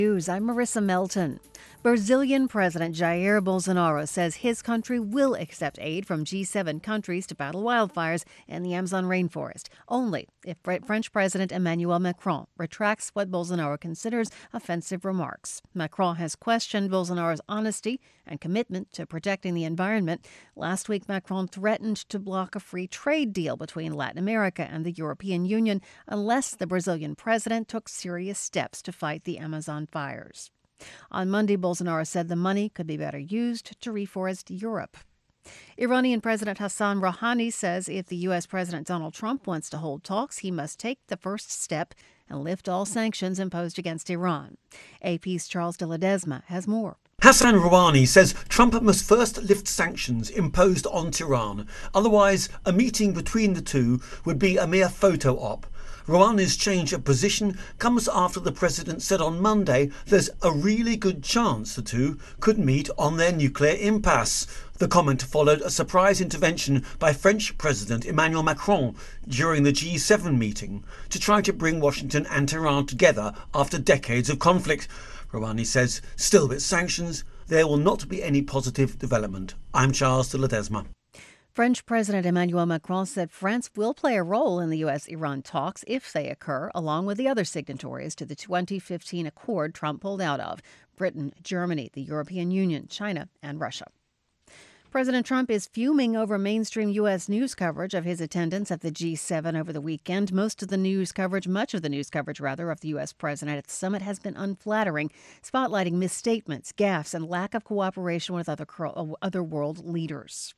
News. I'm Marissa Melton. Brazilian President Jair Bolsonaro says his country will accept aid from G7 countries to battle wildfires in the Amazon rainforest, only if French President Emmanuel Macron retracts what Bolsonaro considers offensive remarks. Macron has questioned Bolsonaro's honesty and commitment to protecting the environment. Last week, Macron threatened to block a free trade deal between Latin America and the European Union unless the Brazilian president took serious steps to fight the Amazon fires. On Monday, Bolsonaro said the money could be better used to reforest Europe. Iranian President Hassan Rouhani says if the U.S. President Donald Trump wants to hold talks, he must take the first step and lift all sanctions imposed against Iran. AP's Charles de Ledesma has more. Hassan Rouhani says Trump must first lift sanctions imposed on Tehran. Otherwise, a meeting between the two would be a mere photo op. Rouhani's change of position comes after the president said on Monday there's a really good chance the two could meet on their nuclear impasse. The comment followed a surprise intervention by French President Emmanuel Macron during the G7 meeting to try to bring Washington and Tehran together after decades of conflict. Rouhani says, still with sanctions, there will not be any positive development. I'm Charles de Ledesma. French President Emmanuel Macron said France will play a role in the U.S.-Iran talks if they occur, along with the other signatories to the 2015 accord Trump pulled out of: Britain, Germany, the European Union, China, and Russia. President Trump is fuming over mainstream U.S. news coverage of his attendance at the G7 over the weekend. Much of the news coverage of the U.S. president at the summit has been unflattering, spotlighting misstatements, gaffes, and lack of cooperation with other world leaders.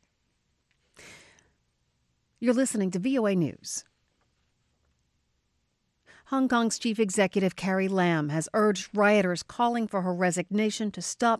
You're listening to VOA News. Hong Kong's chief executive Carrie Lam has urged rioters calling for her resignation to stop